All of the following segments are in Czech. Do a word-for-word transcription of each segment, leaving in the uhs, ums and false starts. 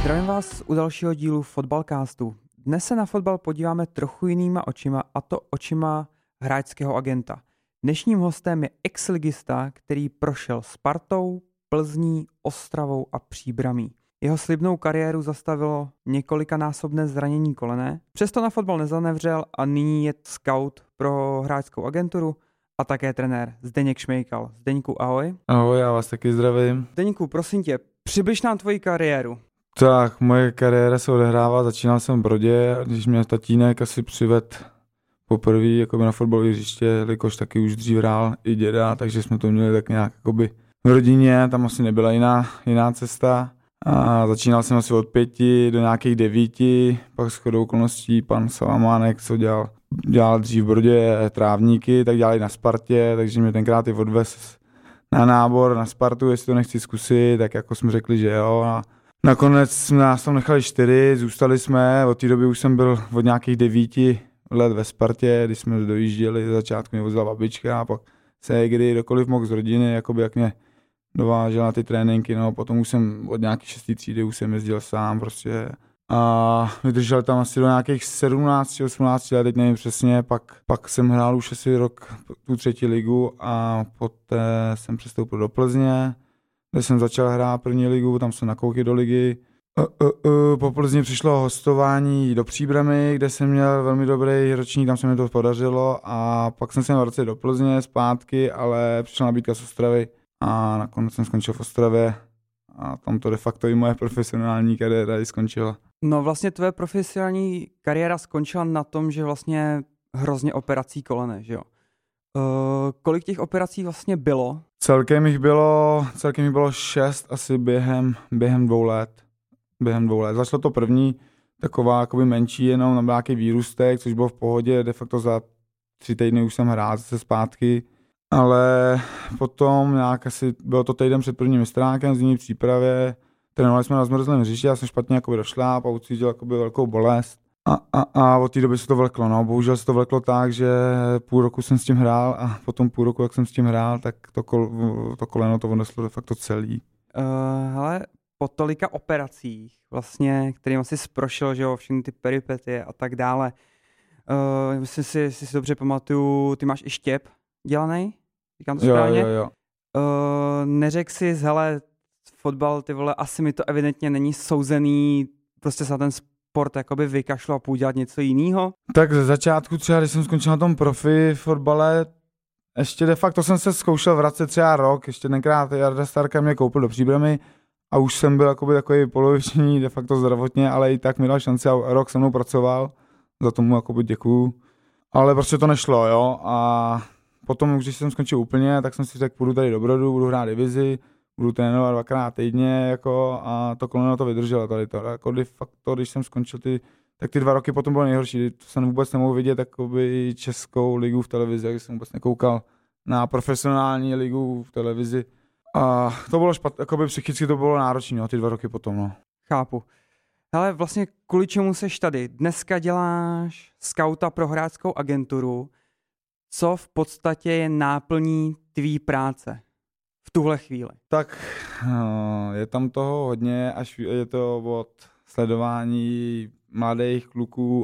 Zdravím vás u dalšího dílu Fotbalcastu. Dnes se na fotbal podíváme trochu jinýma očima, a to očima hráčského agenta. Dnešním hostem je exligista, který prošel Spartou, Plzní, Ostravou a Příbramí. Jeho slibnou kariéru zastavilo několikanásobné zranění kolene, přesto na fotbal nezanevřel a nyní je scout pro hráčskou agenturu a také trenér Zdeněk Šmejkal. Zdeňku, ahoj. Ahoj, já vás taky zdravím. Zdeňku, prosím tě, přibliž nám tvoji kariéru. Tak, moje kariéra se odehrává, začínal jsem v Brodě, když mě tatínek asi přived poprvé jakoby na fotbalové hřiště, jelikož taky už dřív hrál i děda, takže jsme to měli tak nějak jakoby v rodině, tam asi nebyla jiná, jiná cesta. A začínal jsem asi od pěti do nějakých devíti, pak shodou okolností pan Salamánek, co dělal, dělal dřív v Brodě trávníky, tak dělali na Spartě, takže mě tenkrát i odvez na nábor na Spartu, jestli to nechci zkusit, tak jako jsme řekli, že jo. A nakonec jsme nás tam nechali čtyři, zůstali jsme, od té doby už jsem byl od nějakých devíti let ve Spartě, když jsme dojížděli, za začátku mě vozila babička a pak se kdy kdokoliv mohl z rodiny, jakoby jak mě dovážel na ty tréninky, no potom už jsem od nějaký šestý třídy už jsem jezdil sám prostě a vydržel tam asi do nějakých sedmnáct osmnáct let, teď nevím přesně, pak, pak jsem hrál už asi rok tu třetí ligu a poté jsem přestoupil do Plzně, kde jsem začal hrát první ligu, tam jsem nakoukl do ligy. Uh, uh, uh, po Plzni přišlo hostování do Příbramy, kde jsem měl velmi dobrý ročník, tam se mi to podařilo a pak jsem se vracel do Plzně zpátky, ale přišla nabídka z Ostravy a nakonec jsem skončil v Ostravě a tam to de facto i moje profesionální kariéra i skončila. No vlastně tvoje profesionální kariéra skončila na tom, že vlastně hrozně operací kolene, že jo? Uh, kolik těch operací vlastně bylo? Celkem jich bylo, celkem jich bylo šest asi během, během dvou let. Během dvou let. Začalo to první taková jakoby menší, jenom na nějaký výrůstek, což bylo v pohodě, de facto za tři týdny už jsem hrál zase zpátky, ale potom nějak asi, bylo to týden před prvním mistrákem v zimní přípravě, trénovali jsme na zmrzlém hřišti, já jsem špatně jakoby došláp a ucítil jakoby velkou bolest a, a, a od té doby se to vleklo, no, bohužel se to vleklo tak, že půl roku jsem s tím hrál a potom půl roku, jak jsem s tím hrál, tak to, kol, to koleno to odneslo de facto celý. Uh, hele, po tolika operacích, vlastně, kterým asi prošel, že jo, všechny ty peripety a tak dále. Uh, myslím si, jestli si dobře pamatuju, ty máš i štěp dělaný? Říkám to správně? Jo, jo, jo. Uh, neřek si, hele, fotbal, ty vole, asi mi to evidentně není souzený, prostě se na ten sport jakoby vykašlo a půjdu dělat něco jiného. Tak ze začátku třeba, když jsem skončil na tom profi fotbale, ještě de facto jsem se zkoušel vracet třeba rok, ještě tenkrát Jarda Starka mě koupil do Příbramy a už jsem byl jakoby takový poloviční de facto zdravotně, ale i tak mi dal šanci a rok se mnou pracoval, za tomu jakoby děkuju, ale prostě to nešlo, jo, a potom, když jsem skončil úplně, tak jsem si řekl, půjdu tady do Brodu, budu hrát divizi, budu trénovat dvakrát týdně, jako, a to koleno to vydrželo tady to, jako de facto, když jsem skončil ty, tak ty dva roky potom bylo nejhorší, to jsem vůbec nemohl vidět jakoby českou ligu v televizi, takže jsem vůbec nekoukal na profesionální ligu v televizi. A to bylo špatné, jakoby psychicky to bylo náročné, no, ty dva roky potom, no. Chápu. Hele, vlastně kvůli čemu seš tady? Dneska děláš skauta pro hráčskou agenturu, co v podstatě je náplní tvý práce v tuhle chvíli? Tak no, je tam toho hodně, až je to od sledování mladých kluků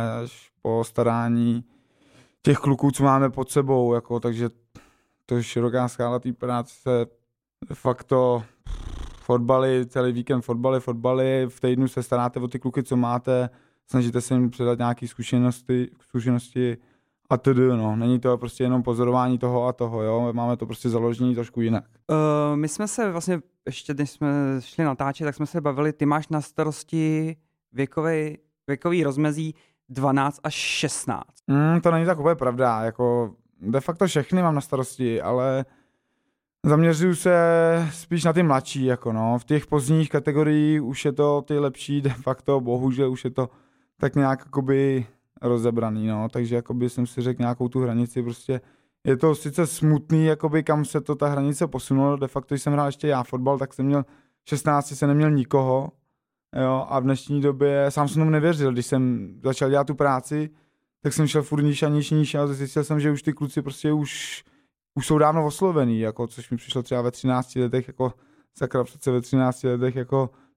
až po starání těch kluků, co máme pod sebou, jako, takže to je široká skála té práce, de facto fotbaly, celý víkend fotbaly, fotbaly, v týdnu se staráte o ty kluky, co máte, snažíte se jim předat nějaké zkušenosti, zkušenosti a tedy, no, není to prostě jenom pozorování toho a toho, jo, máme to prostě založený trošku jinak. Uh, my jsme se vlastně, ještě když jsme šli natáčet, tak jsme se bavili, ty máš na starosti věkový, věkový rozmezí dvanáct až šestnáct. Mm, to není tak úplně pravda, jako de facto všechny mám na starosti, ale zaměřuju se spíš na ty mladší, jako no. V těch pozdních kategoriích už je to ty lepší, de facto, bohužel už je to tak nějak jakoby rozebraný, no. Takže jakoby jsem si řekl nějakou tu hranici, prostě je to sice smutný, jakoby kam se to ta hranice posunula, de facto, když jsem hrál ještě já fotbal, tak jsem měl šestnáct, jsem neměl nikoho, jo, a v dnešní době sám jsem tomu nevěřil, když jsem začal dělat tu práci, tak jsem šel furt níž a níž, níž a zjistil jsem, že už ty kluci prostě už už jsou dávno oslovený, jako, což mi přišlo třeba ve třinácti letech, jako sakra přece ve třinácti letech, jako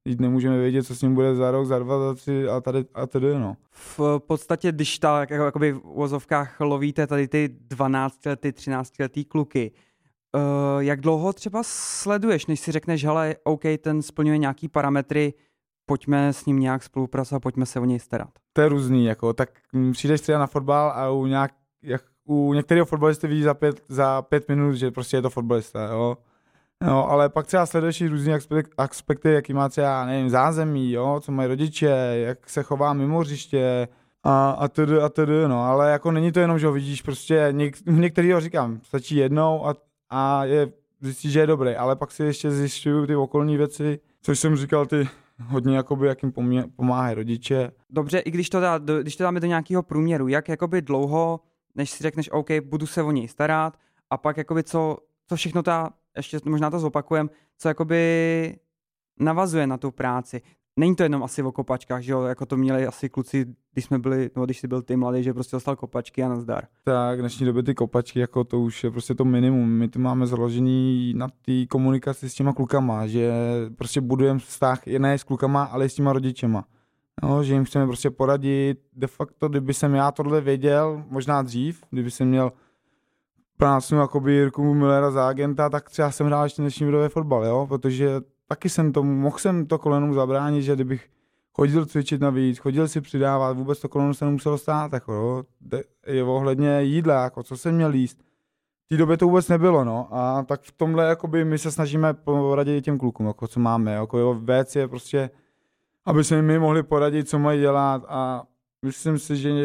Teď nemůžeme vědět, co s ním bude za rok, za dva, za tři a tady a tady, no. V podstatě, když tak jako, jakoby v uvozovkách lovíte tady ty dvanáctiletý, třináctiletý kluky, uh, jak dlouho třeba sleduješ, než si řekneš, hele, OK, ten splňuje nějaký parametry, pojďme s ním nějak spolupracovat, pojďme se o něj starat. To je různý, jako, tak přijdeš třeba na fotbal a u, nějak, jak, u některého fotbalisty vidíš za pět, za pět minut, že prostě je to fotbalista, jo. No, ale pak třeba sleduješ i různý aspekty, jaký má třeba, nevím, zázemí, jo, co mají rodiče, jak se chová mimo hřiště a, a tedy, a tedy, no, ale jako není to jenom, že ho vidíš, prostě něk, některýho říkám, stačí jednou a, a je, zjistíš, že je dobrý, ale pak si ještě zjišťuju ty okolní věci, což jsem říkal, ty hodně, jakoby, jak jim pomáhají rodiče. Dobře, i když to, dá, když to dáme do nějakého průměru, jak jakoby dlouho, než si řekneš, OK, budu se o něj starat a pak jakoby co, co všechno ta, ještě možná to zopakujem, co jakoby navazuje na tu práci. Není to jenom asi o kopačkách, že jo, jako to měli asi kluci, když jsme byli, no když jsi byl ty mladý, že prostě dostal kopačky a nazdar. Tak, v dnešní době ty kopačky, jako to už je prostě to minimum. My to máme založený na té komunikaci s těma klukama, že prostě budujeme vztah ne s klukama, ale s těma rodičema. No, že jim chceme prostě poradit. De facto, kdyby jsem já tohle věděl, možná dřív, kdyby jsem měl práci jakoby Jirku Millera za agenta, tak třeba jsem hrál ještě dnešní vidový fotbal, jo, protože taky jsem to, mohl jsem to kolenou zabránit, že kdybych chodil cvičit navíc, chodil si přidávat, vůbec to koleno se nemuselo stát, jako, jo. Je ohledně jídla, jako, co jsem měl jíst. V té době to vůbec nebylo, no, a tak v tomhle, jakoby, my se snažíme poradit těm klukům, jako, co máme, jako, jo, věc je prostě, aby se mi mohli poradit, co mají dělat a myslím si, že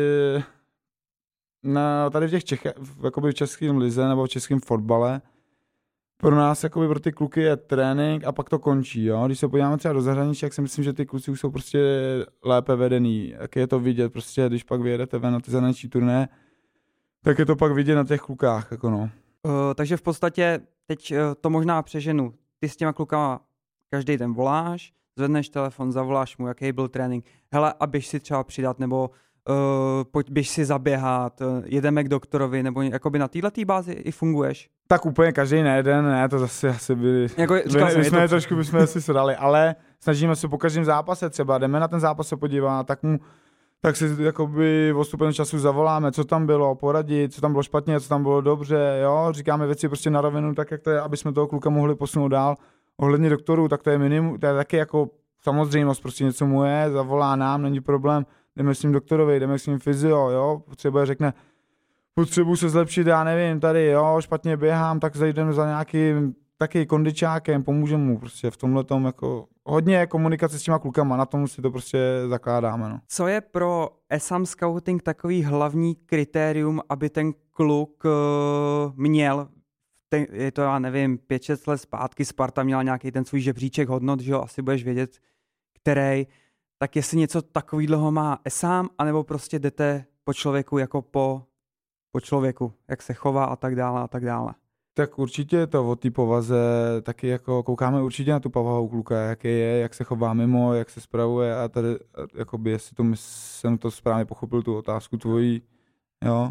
na, tady v těch Čech, jakoby v českém lize nebo v českém fotbale pro nás, jakoby pro ty kluky je trénink a pak to končí, jo. Když se podíváme třeba do zahraničí, tak si myslím, že ty kluci už jsou prostě lépe vedený. Jak je to vidět, prostě, když pak vyjedete ven na ty zahraniční turné, tak je to pak vidět na těch klukách, jako no. Uh, takže v podstatě teď uh, to možná přeženu. Ty s těma klukama každý den voláš, zvedneš telefon, zavoláš mu, jaký byl trénink. Hele, a běž si třeba přidat, nebo uh, pojď běž si zaběhat, uh, jedeme k doktorovi, nebo jakoby na této bázi i funguješ? Tak úplně každý nejeden, ne, to zase asi byli, jako, říkal my, my jsme to... trošku bychom si srali, ale snažíme se po každém zápase třeba, jdeme na ten zápas se podívat, tak mu, tak si jakoby postupem času zavoláme, co tam bylo, poradit, co tam bylo špatně, co tam bylo dobře, jo, říkáme věci prostě na rovinu, tak jak to je, aby jsme toho kluka mohli posunout dál. Ohledně doktorů, tak to je minimum, to je taky jako samozřejmost, prostě něco mu je, zavolá nám, není problém, jdeme s ním doktorovi, jdeme s ním fyzio, jo, třeba řekne, potřebuji se zlepšit, já nevím, tady, jo, špatně běhám, tak zajdeme za nějakým taky kondičákem, pomůžeme mu prostě v tomhletom, jako hodně komunikace s těma klukama, na tom si to prostě zakládáme, no. Co je pro S A M Scouting takový hlavní kritérium, aby ten kluk uh, měl, ten, je to, já nevím, pět šest let zpátky, Sparta měla nějaký ten svůj žebříček hodnot, že jo, asi budeš vědět, který, tak jestli něco takového má S A M, anebo prostě jdete po člověku jako po po člověku, jak se chová a tak dále a tak dále. Tak určitě je to o té povaze, taky jako koukáme určitě na tu povahu kluka, jaký je, jak se chová mimo, jak se spravuje a tady, jakoby, jestli to jsem to správně pochopil, tu otázku tvojí, jo.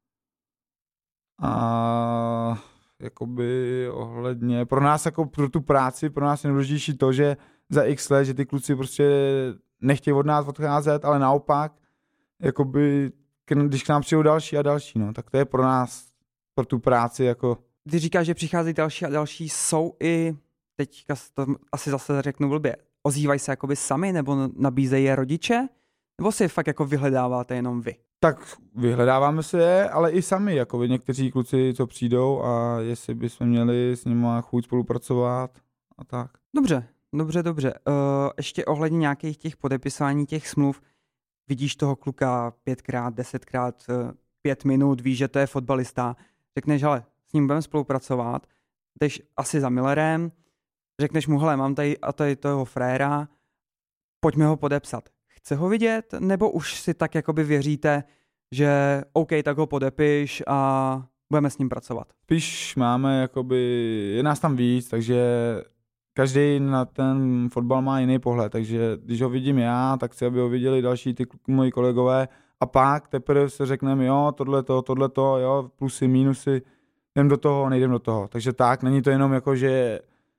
A jakoby ohledně, pro nás jako pro tu práci, pro nás je nejdůležitější to, že za x let, že ty kluci prostě nechtějí od nás odcházet, ale naopak, jakoby když k nám přijdou další a další, no, tak to je pro nás, pro tu práci, jako... Ty říkáš, že přicházejí další a další, jsou i, teďka to asi zase řeknu blbě, ozývají se jakoby sami, nebo nabízejí je rodiče, nebo si je fakt jako vyhledáváte jenom vy? Tak vyhledáváme se je, ale i sami, jako vy někteří kluci, co přijdou a jestli bychom měli s nimi chuť spolupracovat a tak. Dobře, dobře, dobře. Uh, ještě ohledně nějakých těch podepisování těch smluv, vidíš toho kluka pětkrát, desetkrát, pět minut, víš, že to je fotbalista, řekneš, hele, s ním budeme spolupracovat, jdeš asi za Millerem, řekneš mu, hele, mám tady a tady toho fréra, pojďme ho podepsat. Chce ho vidět, nebo už si tak jakoby věříte, že OK, tak ho podepiš a budeme s ním pracovat? Spíš máme, jakoby, je nás tam víc, takže každý na ten fotbal má jiný pohled, takže když ho vidím já, tak chci, aby ho viděli další ty moji kolegové a pak teprve se řekneme, jo, tohleto, tohleto, jo, plusy, mínusy, jdem do toho, nejdem do toho. Takže tak, není to jenom jako, že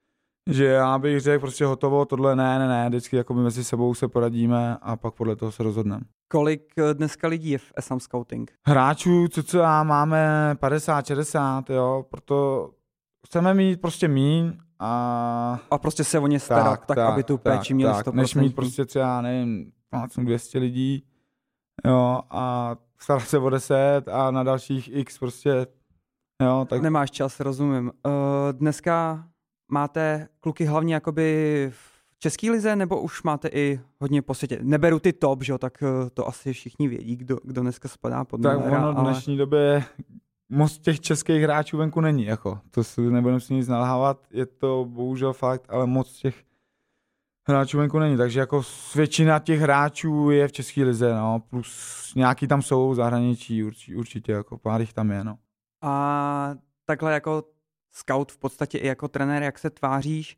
Že já bych řekl prostě hotovo, tohle ne, ne, ne, vždycky jako my mezi sebou se poradíme a pak podle toho se rozhodneme. Kolik dneska lidí je v S M Scouting? Hráčů, co co já máme padesát šedesát, jo, proto chceme mít prostě míň a... A prostě se o ně starat, tak, tak, tak aby tu péči tak, měli tak, sto procent. než mít prostě třeba, nevím, dvě stě lidí, jo, a starat se o deset a na dalších x prostě, jo, tak... Nemáš čas, rozumím. Uh, dneska máte kluky hlavně jakoby v české lize, nebo už máte i hodně po světě? Neberu ty top, že jo, tak uh, to asi všichni vědí, kdo, kdo dneska spadá pod Tak Millera, ono v dnešní ale... době moc těch českých hráčů venku není, jako, to si nebudeme si nic nalhávat, je to bohužel fakt, ale moc těch hráčů venku není, takže jako většina těch hráčů je v české lize, no, plus nějaký tam jsou v zahraničí, určitě, určitě jako pár jich tam je, no. A takhle jako scout v podstatě i jako trenér, jak se tváříš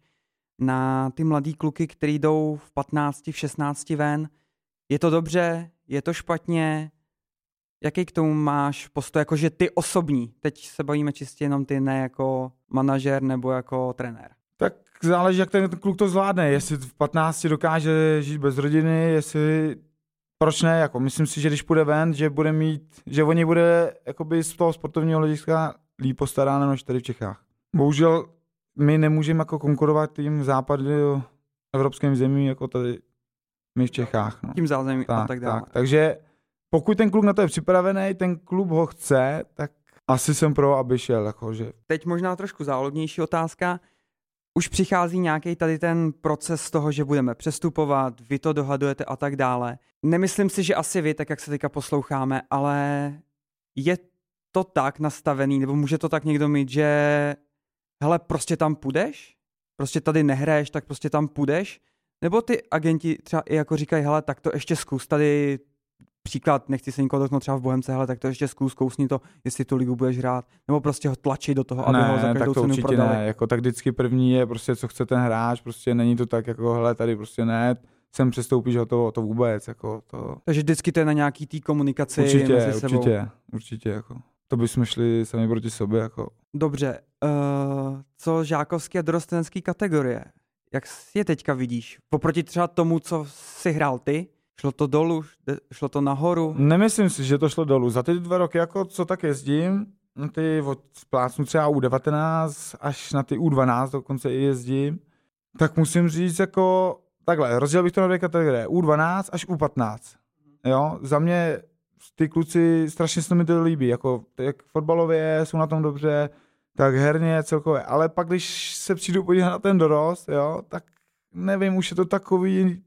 na ty mladý kluky, který jdou v patnácti, v šestnácti ven, je to dobře, je to špatně, jaký k tomu máš postoj, jakože ty osobní, teď se bavíme čistě jenom ty, ne jako manažer nebo jako trenér. Tak záleží, jak ten kluk to zvládne, jestli v patnácti dokáže žít bez rodiny, jestli, proč ne, jako myslím si, že když půjde ven, že bude mít, že o něj bude jakoby z toho sportovního hlediska líp postaráno než tady v Čechách. Bohužel my nemůžeme jako konkurovat tím západu evropským zemím, jako tady my v Čechách. No. Tím zázemím tak, a tak dále. Tak, takže pokud ten kluk na to je připravený, ten klub ho chce, tak asi jsem pro, aby šel. Jakože. Teď možná trošku záludnější otázka. Už přichází nějaký tady ten proces toho, že budeme přestupovat, vy to dohadujete a tak dále. Nemyslím si, že asi vy, tak jak se teďka posloucháme, ale je to tak nastavený, nebo může to tak někdo mít, že hele, prostě tam půjdeš? Prostě tady nehraješ, tak prostě tam půjdeš? Nebo ty agenti třeba i jako říkají, hele, tak to ještě zkus, tady příklad, nechci se nikoho dotknout třeba v Bohemce, hele, tak to ještě zkus, kousni to, jestli tu ligu budeš hrát, nebo prostě ho tlačí do toho, aby ne, ho za každou tak to cenu určitě prodali. Ne, jako tak vždycky první je prostě, co chce ten hráč, prostě není to tak, jako hele, tady prostě ne, sem přestoupíš, hotovo, to vůbec, jako to. Takže vždycky to je na nějaký té komunikaci určitě, mezi sebou. Určitě, určitě, jako. To bychom šli sami proti sobě, jako. Dobře, uh, co žákovské a dorostenecké kategorie? Jak je teďka vidíš? Poproti třeba tomu, co jsi hrál ty, šlo to dolů, šlo to nahoru? Nemyslím si, že to šlo dolů. Za ty dva roky, jako co tak jezdím, na ty od splácnu třeba U devatenáct až na ty U dvanáct dokonce i jezdím, tak musím říct jako takhle, rozdělil bych to na dvě kategorie. U dvanáct až U patnáct. Jo, za mě ty kluci strašně se mi to líbí, jako jak fotbalově jsou na tom dobře, tak herně celkově, ale pak když se přijdu podívat na ten dorost, jo, tak nevím, už je to takový,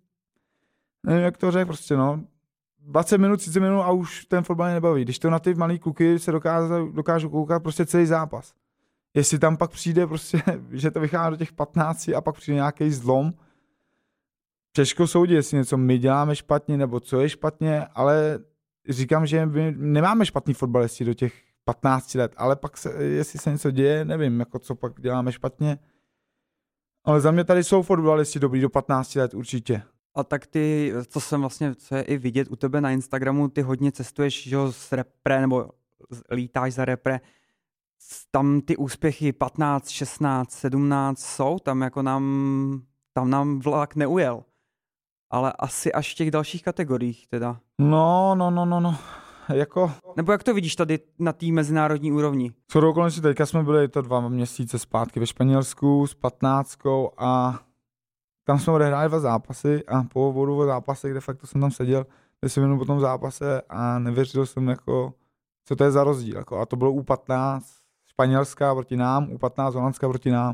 nevím, jak to řekl, prostě no, dvacet minut, třicet minut a už ten fotbal nebaví. Když to na ty malý kluky se dokážu, dokážu koukat prostě celý zápas. Jestli tam pak přijde prostě, že to vychází do těch patnácti a pak přijde nějaký zlom, těžko soudit, jestli něco my děláme špatně nebo co je špatně, ale říkám, že my nemáme špatný fotbalisti do těch patnácti let, ale pak se, jestli se něco děje, nevím, jako co pak děláme špatně. Ale za mě tady jsou fotbalisti dobrý do patnácti let určitě. A tak ty, co jsem vlastně, co je i vidět u tebe na Instagramu, ty hodně cestuješ, že jo, s repre, nebo lítáš za repre, tam ty úspěchy patnáct, šestnáct, sedmnáct jsou, tam jako nám, tam nám vlak neujel. Ale asi až v těch dalších kategoriích teda. No, no, no, no, no. Jako... Nebo jak to vidíš tady na té mezinárodní úrovni? Co okolností teďka jsme byli to dva měsíce zpátky ve Španělsku s patnáctkou a tam jsme odehráli dva zápasy a po vodu o zápase, kde fakt to jsem tam seděl deset minut po tom zápase a nevěřil jsem jako, co to je za rozdíl. Jako, a to bylo U patnáct Španělská proti nám, U patnáct Holandská proti nám.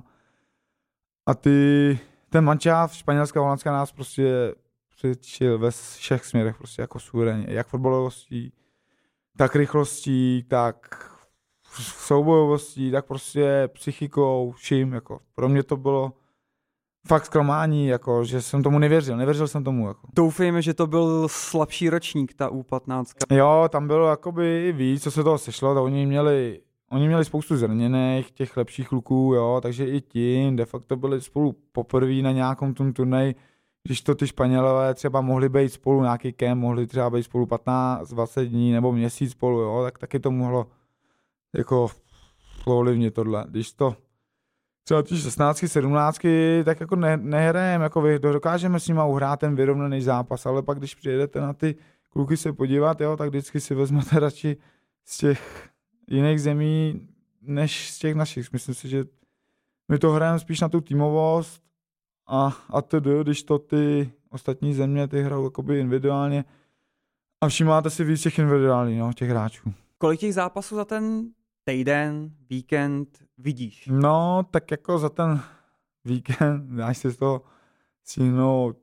A ty, ten mančáv Španělská Holandská nás prostě přičil ve všech směrech prostě jako suverénně. Jak fotbalovostí, tak rychlostí, tak soubojovostí, tak prostě psychikou, vším. Jako. Pro mě to bylo fakt zklamání, jako, že jsem tomu nevěřil, nevěřil jsem tomu. Jako. Doufejme, že to byl slabší ročník, ta U patnáct. Jo, tam bylo jakoby víc, co se toho sešlo, to oni měli, oni měli spoustu zraněných, těch lepších kluků, jo, takže i tím de facto byli spolu poprvé na nějakom tom turnaji, když to ty Španělové třeba mohli být spolu nějaký kemp, mohli třeba být spolu patnáct dvacet dní nebo měsíc spolu, jo, tak taky to mohlo jako ovlivnit tohle. Když to třeba ty šestnáctky, sedmnáctky, tak jako ne, nehrajeme, jako vy, dokážeme s nima uhrát ten vyrovnaný zápas, ale pak když přijedete na ty kluky se podívat, jo, tak vždycky si vezmete radši z těch jiných zemí, než z těch našich. Myslím si, že my to hrajeme spíš na tu týmovost a, a tedy, když to ty ostatní země ty hrajou jakoby individuálně a všímáte si víc těch individuálních, no, těch hráčů. Kolik těch zápasů za ten týden, víkend vidíš? No, tak jako za ten víkend dáš si z toho stihnout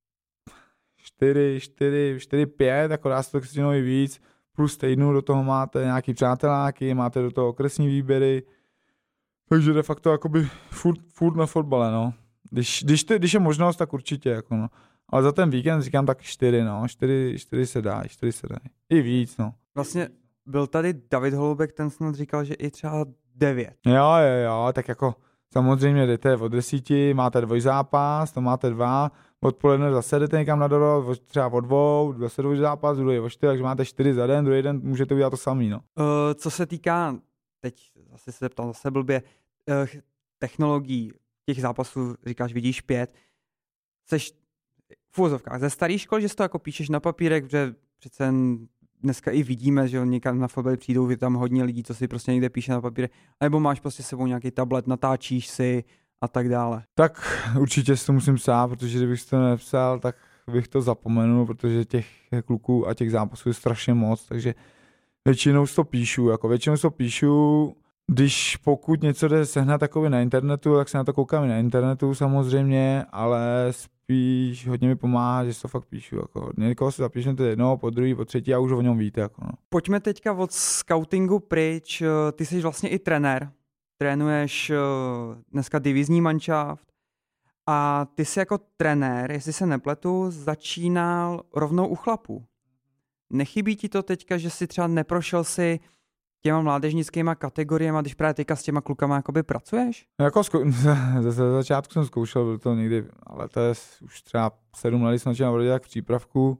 čtyři, čtyři, čtyři, pět, jako dá se to stihnout i víc, plus týdnu do toho máte nějaký přáteláky, máte do toho okresní výběry, takže de facto jakoby furt, furt na fotbale, no. Když, když, ty, když je možnost, tak určitě, jako no. Ale za ten víkend říkám tak čtyři, no, čtyři, čtyři se dá, čtyři se dá. I víc, no. Vlastně byl tady David Holoubek, ten snad říkal, že i třeba devět. Jo, jo, jo, tak jako samozřejmě jdete od desíti, máte dvojzápas, to máte dva, odpoledne zase jdete někam na dorost, třeba od dvou, zase dvojzápas, druhý o čtyři, takže máte čtyři za den, druhý den můžete udělat to samý, no. Uh, co se týká, teď zase se zeptal zase blbě, uh, technologií, těch zápasů, říkáš, vidíš pět, seš v úvozovkách ze starých škol, že si to jako píšeš na papírek, protože přece dneska i vidíme, že někam na fotbal přijdou, je tam hodně lidí, co si prostě někde píše na papíře, nebo máš prostě s sebou nějaký tablet, natáčíš si a tak dále. Tak určitě si to musím psát, protože kdybych to nepsal, tak bych to zapomenul, protože těch kluků a těch zápasů je strašně moc, takže většinou si to píšu, jako většinou si to píšu, když pokud něco jde sehnat takový na internetu, tak se na to koukám i na internetu samozřejmě, ale spíš hodně mi pomáhá, že si to fakt píšu. Jako. Někoho si zapíšete jednoho, po druhý, po třetí a už o něm víte. Jako, no. Pojďme teďka od scoutingu pryč. Ty jsi vlastně i trenér. Trénuješ dneska divizní manšaft a ty jsi jako trenér, jestli se nepletu, začínal rovnou u chlapů. Nechybí ti to teďka, že jsi třeba neprošel si těma mládežnickýma kategoriemi, když právě teďka s těma klukama jakoby pracuješ? Jako zkou- ze, ze začátku jsem zkoušel, byl to někdy, ale to je už třeba sedm let, jsem začínal vodit jak v přípravku,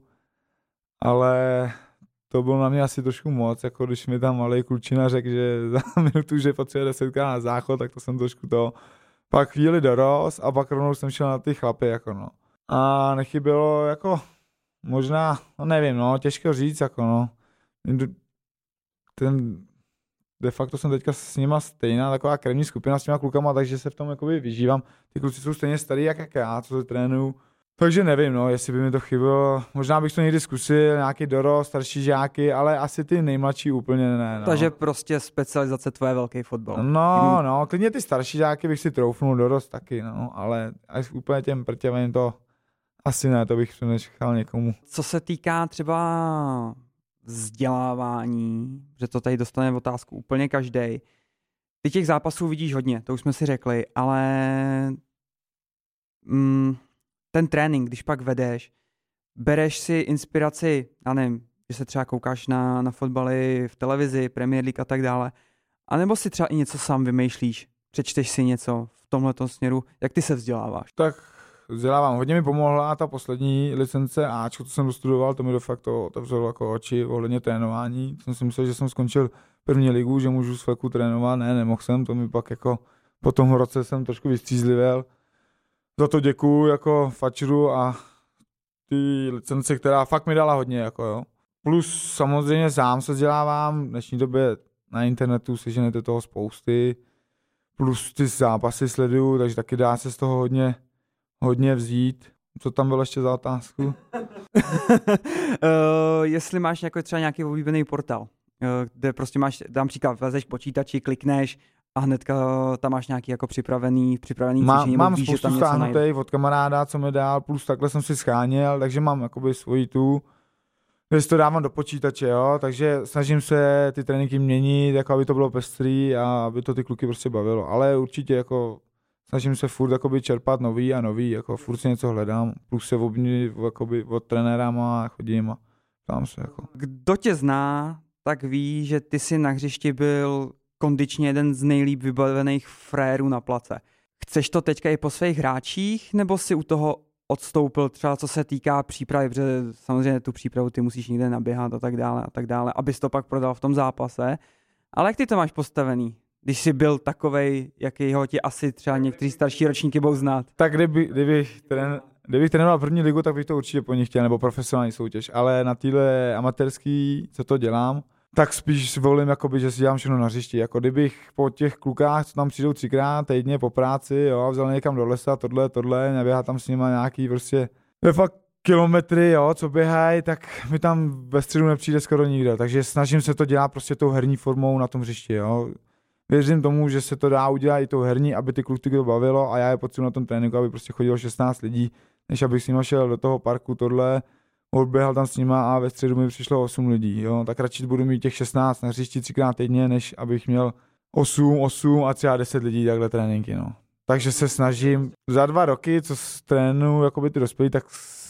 ale to bylo na mě asi trošku moc, jako když mi tam malej klučina řekl, že za minutu, že potřebuje desetkrát na záchod, tak to jsem trošku to. Pak chvíli dorost a pak rovnou jsem šel na ty chlapy, jako no. A nechybělo, jako možná, no nevím, no, těžko říct, jako no. Ten, de facto jsem teďka s nima stejná taková krevní skupina s těma klukama, takže se v tom jakoby vyžívám. Ty kluci jsou stejně starý jak, jak já, co se trénuju. Takže nevím, no, jestli by mi to chybilo. Možná bych to někdy zkusil, nějaký dorost, starší žáky, ale asi ty nejmladší úplně ne. No. Takže prostě specializace tvoje velký fotbal. No, no, klidně ty starší žáky bych si troufnul, dorost taky, no, ale až úplně těm prťavým to asi ne, to bych přenechal někomu. Co se týká třeba vzdělávání, že to tady dostane otázku úplně každej. Ty těch zápasů vidíš hodně, to už jsme si řekli, ale mm, ten trénink, když pak vedeš, bereš si inspiraci, já nevím, že se třeba koukáš na, na fotbaly v televizi, Premier League a tak dále, anebo si třeba i něco sám vymýšlíš, přečteš si něco v tomhletom směru, jak ty se vzděláváš? Tak vzdělávám. Hodně mi pomohla ta poslední licence Ačko, co jsem dostudoval, to mi de facto otevřelo jako oči ohledně trénování. Jsem si myslel, že jsem skončil první ligu, že můžu s fleku trénovat, ne, nemohl jsem, to mi pak jako po tom roce jsem trošku vystřízlivěl. Za to děkuju jako fačru a ty licence, která fakt mi dala hodně, jako jo. Plus samozřejmě sám se vzdělávám, v dnešní době na internetu seženete toho spousty, plus ty zápasy sleduju, takže taky dá se z toho hodně hodně vzít. Co tam bylo ještě za otázku? uh, jestli máš jako třeba nějaký oblíbený portál, uh, kde prostě máš, dám příklad, vezeš počítači, klikneš a hnedka tam máš nějaký jako připravený, připravený Má, cvičení. Mám spoustu stáhnutých od kamaráda, co mi dal, plus takhle jsem si scháněl, takže mám jakoby svoji tu, kde si to dávám do počítače, jo, takže snažím se ty tréninky měnit, jako aby to bylo pestrý a aby to ty kluky prostě bavilo, ale určitě jako snažím se furt jakoby čerpat nový a nový, jako furt si něco hledám, plus se obmění jakoby od trenérama chodím a tam se jako. Kdo tě zná, tak ví, že ty jsi na hřišti byl kondičně jeden z nejlíp vybavených frérů na place. Chceš to teďka i po svých hráčích, nebo si u toho odstoupil třeba co se týká přípravy, protože samozřejmě tu přípravu ty musíš někde naběhat a tak dále a tak dále, abys to pak prodal v tom zápase. Ale jak ty to máš postavený? když jsi byl takovej, jakýho ti asi třeba někteří starší ročníky budou znát? Tak kdyby, kdybych, trén, kdybych trénoval první ligu, tak bych to určitě po nich chtěl, nebo profesionální soutěž, ale na téhle amatérský, co to dělám, tak spíš volím, jakoby, že si dělám všechno na hřišti. Jako kdybych po těch klukách, co tam přijdou třikrát týdně po práci, jo, vzal někam do lesa, tohle, tohle, neběhá tam s nima nějaký prostě je fakt kilometry, jo, co běhají, tak mi tam ve středu nepřijde skoro nikdo. Takže snažím se to dělat prostě tou herní formou na tom hřišti, jo. Věřím tomu, že se to dá udělat i tou herní, aby ty kluky to bavilo a já je potřebuji na tom tréninku, aby prostě chodilo šestnáct lidí, než abych s nima šel do toho parku, tohle, odběhal tam s nima a ve středu mi přišlo osm lidí, jo. Tak radši budu mít těch šestnáct na hřišti třikrát týdně, než abych měl osm, osm a třeba deset lidí takhle tréninky, no. Takže se snažím za dva roky, co trénuju jakoby ty dospělí, tak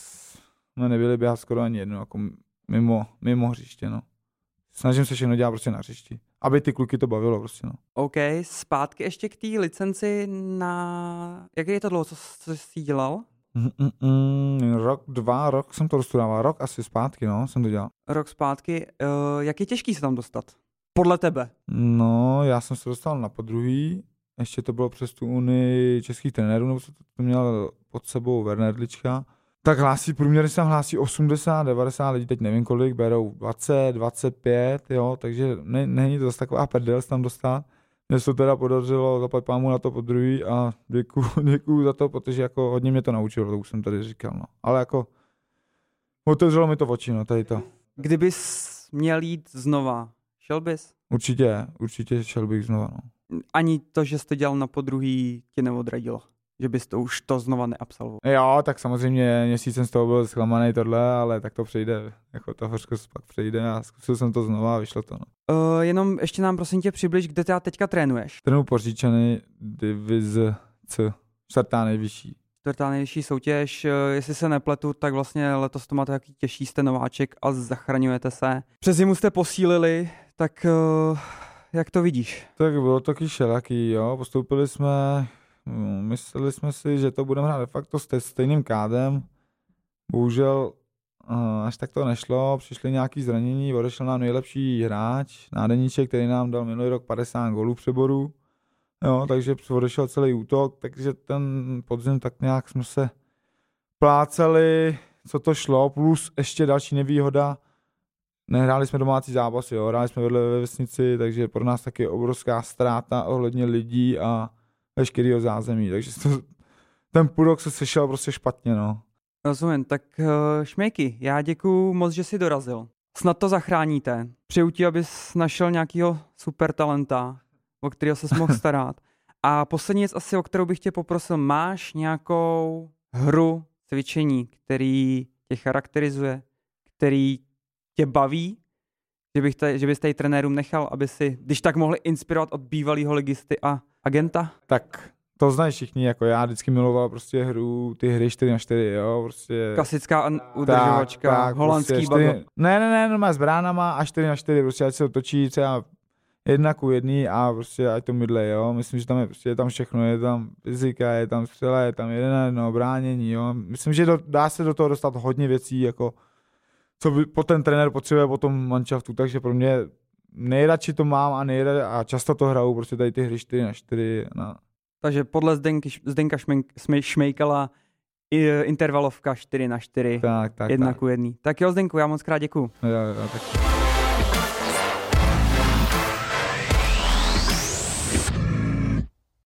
no nebyli běhat skoro ani jedno, jako mimo, mimo hřiště, no. Snažím se všechno dělat prostě na hřišti, aby ty kluky to bavilo prostě, no. OK, zpátky ještě k té licenci na... Jaký je to dlouho, co, co jsi dělal? Mm, mm, mm, rok, dva, rok jsem to dostudával, rok asi zpátky, no, jsem to dělal. Rok zpátky, uh, jak je těžký se tam dostat? Podle tebe? No, já jsem se dostal na podruhý, ještě to bylo přes tu unii českých trenérů, nebo co to měl pod sebou Werner Lička. Tak hlásí, průměrně se tam hlásí osmdesát, devadesát lidí, teď nevím kolik, berou dvacet, dvacet pět, jo, takže ne, není to zase taková prdel se tam dostat. Mně se to teda podařilo, zaplať pámu na to podruhý a děkuju, děkuju za to, protože jako hodně mě to naučilo, to už jsem tady říkal, no. Ale jako otevřelo mi to oči, no, tady to. Kdybys měl jít znova, šel bys? Určitě, určitě šel bych znova, no. Ani to, že jsi to dělal na podruhý, tě neodradilo? Že bys to už to znova neabsolvoval? Jo, tak samozřejmě měsíc jsem z toho byl zklamaný tohle, ale tak to přejde, jako ta hořkost pak přejde a zkusil jsem to znova a vyšlo to, no. Uh, jenom ještě nám prosím tě přibliž, kde teda teďka trénuješ? Trénuji Poříčany, divize C, čtvrtá nejvyšší. Čtvrtá nejvyšší soutěž, jestli se nepletu, tak vlastně letos to máte jaký těžší, jste nováček a zachraňujete se. Přes zimu jste posílili, tak uh, jak to vidíš? Tak bylo taky všelaký, jo, postoupili jsme, mysleli jsme si, že to budeme hrát de facto s stejným kádem, bohužel uh, až tak to nešlo, přišly nějaký zranění, odešel nám nejlepší hráč, Nádeníček, který nám dal minulý rok padesát gólů přeboru. Jo, takže odešel celý útok, takže ten podzim tak nějak jsme se pláceli, co to šlo, plus ještě další nevýhoda, nehráli jsme domácí zápasy, jo, hráli jsme vedle ve vesnici, takže pro nás taky obrovská ztráta ohledně lidí a veškerého zázemí, takže to, ten půl rok se sešel prostě špatně, no. Rozumím, tak uh, Šmejky, já děkuju moc, že jsi dorazil. Snad to zachráníte. Přeju ti, abys našel nějakého super talenta, o kterého ses mohl starat. A poslední věc asi, o kterou bych tě poprosil, máš nějakou hru, cvičení, který tě charakterizuje, který tě baví, že, bych tady, že bys tady trenérům nechal, aby si, když tak mohli inspirovat od bývalého ligisty a agenta? Tak to znají všichni, jako já vždycky miloval prostě hru, ty hry čtyři na čtyři, jo, prostě. Klasická udržovačka, tak, tak, holandský prostě čtyři, bago. Ne, ne, ne, normálně s bránama a čtyři na čtyři, prostě ať se otočí třeba jedna ku jedný a prostě ať to mydle, jo. Myslím, že tam je, prostě je tam všechno, je tam fyzika, je tam střela, je tam jeden na jedno bránění, jo. Myslím, že do, dá se do toho dostat hodně věcí, jako co by po ten trenér potřebuje po tom manšaftu, takže pro mě nejradši to mám a nejradši a často to hraju, prostě tady ty hry čtyři na čtyři. Na... Takže podle Zdenky, Zdenka Šmenk, Šmejkala intervalovka čtyři na čtyři, tak, tak, jedna tak. ku jedný. Tak jo, Zdenku, já moc krát děkuju. Jo, jo, tak.